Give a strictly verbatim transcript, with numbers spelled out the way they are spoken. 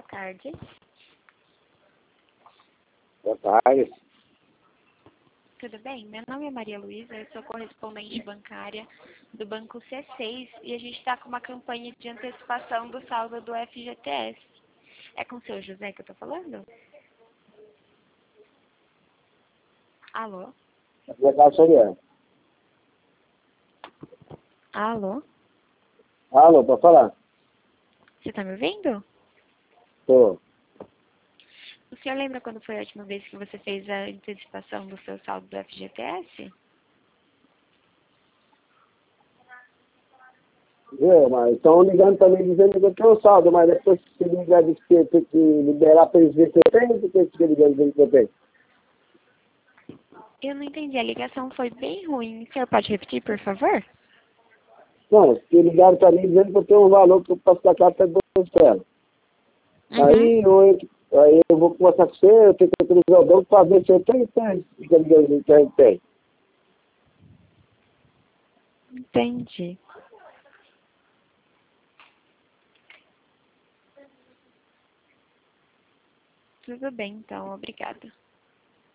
tarde. Boa tarde. Tudo bem? Meu nome é Maria Luísa, eu sou correspondente bancária do Banco C seis e a gente está com uma campanha de antecipação do saldo do F G T S. É com o seu José que eu estou falando? Alô? Legal, senhor. Alô? Alô, pode falar? Você está me ouvindo? Tô. O senhor lembra quando foi a última vez que você fez a antecipação do seu saldo do F G T S? Viu, mas estão ligando também dizendo que eu tenho saldo, mas depois que você ligar diz que tem que liberar para eles verem que eu tenho, por que você fica ligando dizendo que eu tenho? Eu não entendi, a ligação foi bem ruim. O senhor pode repetir, por favor? Não, que ligaram para mim dizendo que eu tenho um valor que eu posso tacar até dois para ela. Uhum. Aí, eu, aí eu vou conversar com você, eu tenho que autorizar o banco para ver se eu tenho, tem. Fica ligando dizendo que eu tenho. Entendi. Tudo bem, então. Obrigada.